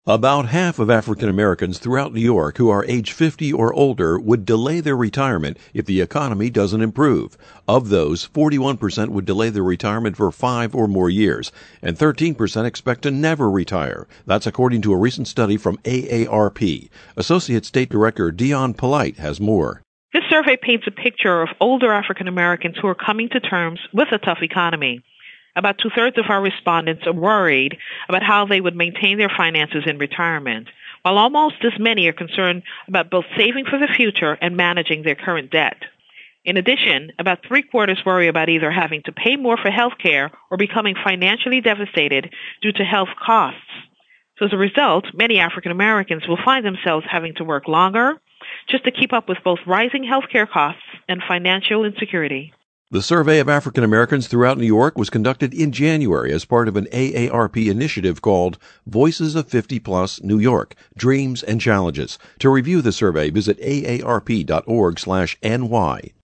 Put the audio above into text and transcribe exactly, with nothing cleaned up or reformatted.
About half of African Americans throughout New York who are age fifty or older would delay their retirement if the economy doesn't improve. Of those, forty-one percent would delay their retirement for five or more years, and thirteen percent expect to never retire. That's according to a recent study from A A R P. Associate State Director Dion Polite has more. This survey paints a picture of older African Americans who are coming to terms with a tough economy. About two-thirds of our respondents are worried about how they would maintain their finances in retirement, while almost as many are concerned about both saving for the future and managing their current debt. In addition, about three-quarters worry about either having to pay more for health care or becoming financially devastated due to health costs. So as a result, many African Americans will find themselves having to work longer just to keep up with both rising health care costs and financial insecurity. The survey of African Americans throughout New York was conducted in January as part of an A A R P initiative called Voices of fifty plus New York, Dreams and Challenges. To review the survey, visit A A R P dot org slash N Y.